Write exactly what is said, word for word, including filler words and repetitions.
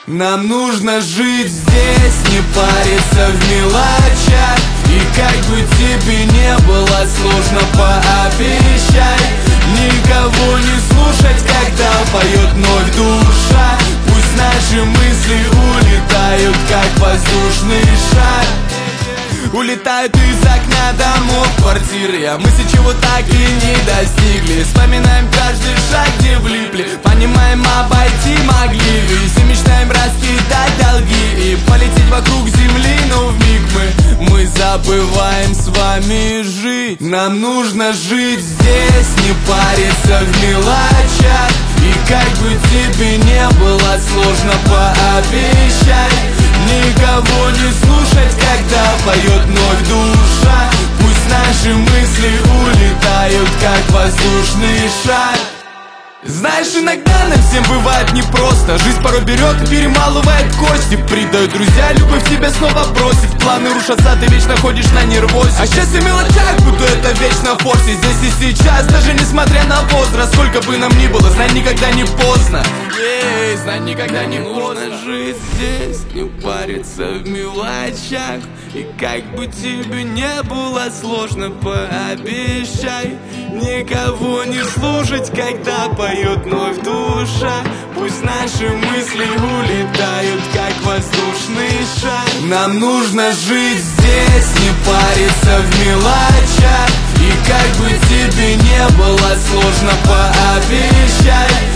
Нам нужно жить здесь, не париться в мелочах. И как бы тебе не было сложно, пообещай никого не слушать, когда поет вновь душа. Пусть наши мысли улетают, как воздушный шар. Улетают из окна домов, квартиры, а мы чего так и не достигли. Вспоминаем каждый шаг, где влипли, понимаем, обойти могли. Все мечтаем раскидать долги и полететь вокруг земли, но вмиг мы, мы забываем с вами жить. Нам нужно жить здесь, не париться в мелочах. И как бы тебе не было сложно, пообещай никого не слушать, когда поет вновь душа. Пусть наши мысли улетают, как воздушный шар. Знаешь, иногда нам всем бывает непросто. Жизнь порой берет и перемалывает кости. Предают друзья, любовь тебя снова бросит. Планы рушатся, ты вечно ходишь на нервозе. А счастье в мелочах, буду это вечно в форсе. Здесь и сейчас, даже несмотря на возраст. Сколько бы нам ни было, знай, никогда не поздно. Ей, знай, никогда не поздно жить здесь, не париться в мелочах. И как бы тебе не было сложно, пообещай никого не слушать, когда поет вновь душа. Пусть наши мысли улетают, как воздушный шар. Нам нужно жить здесь, не париться в мелочах. И как бы тебе не было сложно, пообещай